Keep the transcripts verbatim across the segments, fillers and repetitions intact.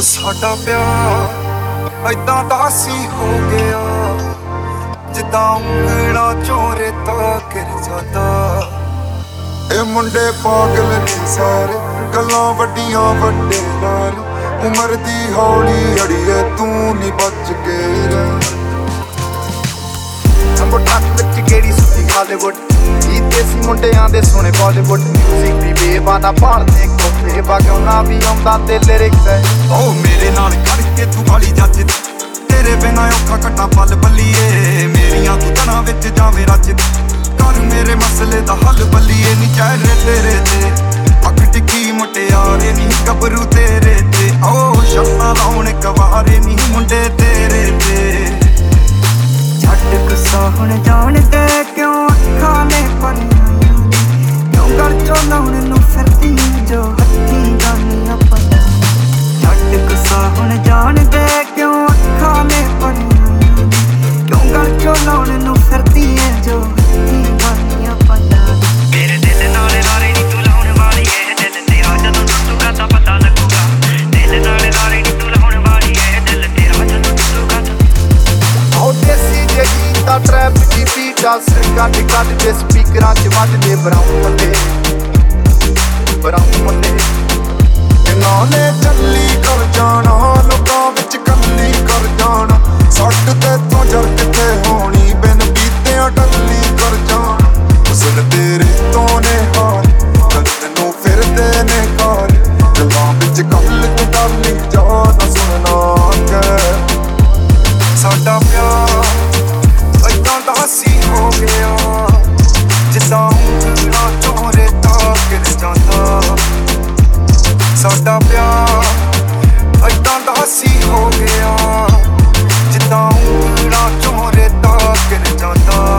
ਸਾਡਾ ਪਿਆਰ ਏਦਾਂ ਦਾ ਸੀ ਹੋ ਗਿਆ ਜਿੱਦਾਂ ਉਂਗਲਾਂ ਚੋਂ ਰੇਤਾ ਗਿਰ ਜਾਂਦਾ। ਇਹ ਮੁੰਡੇ ਪਾਗਲ ਨੇ ਸਾਰੇ, ਗੱਲਾਂ ਵੱਡੀਆਂ ਵੱਡੇ ਨਾਲ, ਉਮਰ ਦੀ ਹੌਲੀ ਅੜੀਏ ਤੂੰ ਨੀ ਬਚ ਕੇ ਰਹਿ। ਨੰਬਰ ਅੱਠ ਵਿੱਚ ਕਿਹੜੀ ਸੁੱਤੀ ਹਾਲੀਵੁੱਡ, ਇਹ ਦੇਸੀ ਮੁੰਡਿਆਂ ਦੇ ਸੋਹਣੇ ਬਾਲੀਵੁੱਡ। ਮਿਊਜ਼ਿਕ ਦੀ ਬੇਬਾਨਾ ਭਾਲਦੇ ਕੋਠੇ ਬਾਗਾਉਣਾ ਵੀ ਆਉਂਦਾ ਤੇ ਲਿਰਿਕਸ ਹੈ। ਓ ਮੇਰੇ ਨਾਲ ਕਰਕੇ ਤੂੰ ਵਾਲੀ ਜੱਜ, ਤੇਰੇ ਬਿਨਾਂ ਔਖਾ ਘਟਾ ਪਲ ਬੱਲੀਏ। ਮੇਰੀਆਂ ਤੂੰ ਤਨਾਂ ਵਿੱਚ ਜਾਵੇਂ ਰੱਜ, ਕਰ ਮੇਰੇ ਮਸਲੇ ਦਾ ਹੱਲ ਬੱਲੀਏ। ਨੀ ਚਿਹਰੇ ਤੇਰੇ ਤੇ ਅੱਖ ਟਿੱਕੀ ਮੁਟਿਆਰੇ ਨੀ ਗੱਭਰੂ ਤੇਰੇ ਤੇ, ਓ ਸ਼ਰਤਾਂ ਲਾਉਣ ਕਵਾਰੇ ਨੀ ਮੁੰਡੇ ਤੇਰੇ ਤੇ। ਛੱਡ ਗੁੱਸਾ ਹੁਣ ਜਾਣ ਦੇ ਕਿਉਂ ਅੱਖਾਂ ਨੇ ਭਰੀਆਂ, ਕਿਉਂ ਗਲ ਚੋਂ ਲਾਉਣ ਨੂੰ ਫਿਰਦੀ ਜੋ ਹੱਥੀਂ ਗਾਨੀਆਂ ਪਈਆਂ। ਛੱਡ ਗੁੱਸਾ ਹੁਣ ਜਾਣ ਦੇ ਕਿਉਂ ਅੱਖਾਂ ਨੇ ਭਰੀਆਂ, ਕਿਉਂ ਗਲ ਚੋਂ ਲਾਉਣ ਨੂੰ ਫਿਰਦੀ ਜੋ ਹੱਥੀਂ ਗਾਨੀਆਂ ਪਈਆਂ। ਮੇਰੇ ਦਿਲ ਨਾਲ ਲਾਰੇ ਨੀ ਤੂੰ ਲਾਉਣ ਵਾਲੀ ਏ, ਦਿਲ ਤੇਰਾ ਜਦੋਂ ਟੁੱਟੂਗਾ ਤਾਂ ਪਤਾ ਲੱਗੂਗਾ। ਦਿਲ ਨਾਲ ਲਾਰੇ ਨੀ ਤੂੰ ਲਾਉਣ ਵਾਲੀ ਏ, ਦਿਲ ਤੇਰਾ ਜਦੋਂ ਟੁੱਟੂਗਾ ਤਾਂ। ਉਹ ਦੇਸੀ ਜਿਹੀ ਤਾਂ ਟਰੈਪ ਦੀ ਬੀਟ ਆ, ਸਿਰ ਕੱਢ ਕੱਢ ਦੇ ਸਪੀਕਰਾਂ 'ਚ ਵੱਜਦੇ ਬਰਾਊਨ ਮੁੰਡੇ ਬਰਾਊਨ ਮੁੰਡੇ। ਇਹਨਾਂ ਨੇ ਚੱਲੀ ਕਰ ਜਾਣਾ, ਲੋਕਾਂ ਵਿੱਚ ਕੱਲੀ ਕਰ ਜਾਣਾ। ਸੱਟ ਤੇ ਤੋਂ ਜਰ ਕਿੱਥੇ ਹੋਣੀ, ਬਿਨ ਬੀਤਿਆਂ ਟੱਲੀ ਕਰ ਜਾਣਾ। ਹੁਸਨ ਤੇਰੇ ਤੋਂ ਨੇ ਹਾਰ, ਦਰਦ ਨੂੰ ਫਿਰਦੇ ਨੇ ਕਾਰ। ਦਿਲਾਂ ਵਿੱਚ ਗੱਲ ਤੂੰ ਡਰਨੀ ਜਾ ਨਾ ਸੁਣਨਾ ਕਹਿ। ਸਾਡਾ ਪਿਆਰ ਏਦਾਂ ਦਾ ਸੀ ਹੋ ਗਿਆ ਜਿੱਦਾਂ ਉਂਗਲਾਂ ਚੋਂ ਰੇਤਾ ਗਿਰ ਜਾਂਦਾ। ਸਾਡਾ ਪਿਆਰ ਏਦਾਂ ਦਾ ਸੀ ਹੋ ਗਿਆ ਜਿੱਦਾਂ ਉਂਗਲਾਂ ਚੋਂ ਰੇਤਾ ਗਿਰ ਜਾਂਦਾ।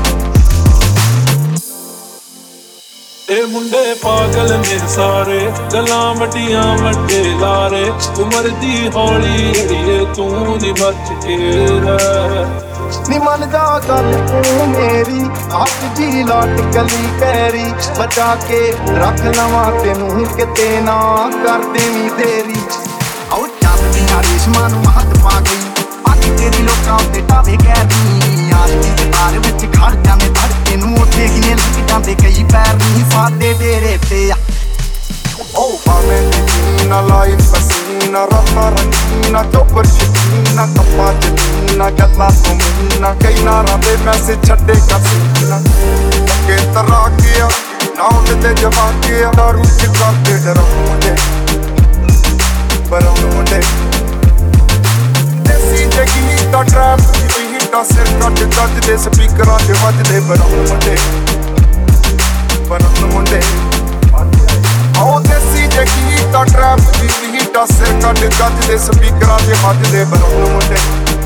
ਇਹ ਮੁੰਡੇ ਪਾਗਲ ਨੇ ਸਾਰੇ, ਗੱਲਾਂ ਵੱਡੀਆਂ ਵੱਡੇ ਲਾਰੇ, ਉਮਰ ਦੀ ਹੌਲੀ ਅੜੀਏ ਤੂੰ ਨੀ ਬਚ ਕੇ ਰਹਿ। ਨੀ ਮੰਨ ਜਾ ਗੱਲ ਤੂੰ ਮੇਰੀ, ਹੱਥ ਜੀ ਲਾਟ ਕਲੀ ਪੈਰੀ, ਬਚਾ ਕੇ ਰੱਖ ਲਵਾਂ ਤੈਨੂੰ ਕਿਤੇ ਨਾ ਕਰ ਦੇਵੀਂ ਤੇਰੀ। ਆਉ ਚੱਲਦੀਆਂ ਰੇਸ਼ਮਾਂ ਨੂੰ ਹੱਥ ਪਾ ਗਈ, ਅੱਖ ਤੇਰੀ ਲੋਕਾਂ ਉੱਤੇ ਟਾਵੇ ਕਹਿਦੀ। ਆਸ਼ਕੀ ਦੇ ਬਾਰ ਵਿੱਚ ਖੜ ਜਾਵੇਂ ਧੜਕੇ ਨੂੰ, ਉੱਥੇ ਕਿਨੇ ਲੱਗ ਜਾਂਦੇ ਕਈ ਪੈਰ ਨਹੀਂ ਸਾਡੇ ਡੇਰੇ ਤੇ ਆ। ਓ ਭਾਵੇਂ ਜੀਨਾ ਲਾਈਫ ਪਸੀਨਾ, ਰਾਤਾਂ ਰੰਗੀਨਾ, ਚੋਪਰ ਸ਼ਕੀਨਾ, ਕੱਪਾਂ ਚ ਨੀਨਾ, ਗੱਲਾਂ ਤੋਂ ਮੀਨਾ, ਕਈ ਨਾਰਾਂ ਦੇ ਮੈਸੇਜ ਛੱਡੇ ਕਸੀਨਾ। ਅੱਗੇ ਤਰਾ ਗਿਆ ਨਾ ਉਹਦੇ ਜਵਾ ਗਿਆ, ਦਾਰੂ ਚ ਕਰਦੇ ਡਰਾਉਣ ਮੁੰਡੇ ਬਰਾਉਣ ਮੁੰਡੇ। ਦੇਸੀ ਜਗੀ ਦਾ ਟਰੈਪ ਦੀ ਹੀਟਾ, ਸਿਰ ਕੱਟ ਕੱਟ ਦੇ ਸਪੀਕਰਾਂ 'ਚ ਵੱਜਦੇ ਬਰਾਉਣ ਮੁੰਡੇ ਬਰਾਉਣ ਮੁੰਡੇ। ਆਓ ਦੇਸੀ ਜਗੀ ਤਾਂ ਟਰੈਪ ਦੀ ਹੀਟਾ, ਸਿਰ ਕੱਢ ਕੱਢ ਦੇ ਸਪੀਕਰਾਂ 'ਤੇ ਵੱਜਦੇ ਬਰਾਉਨ ਮੁੰਡੇ।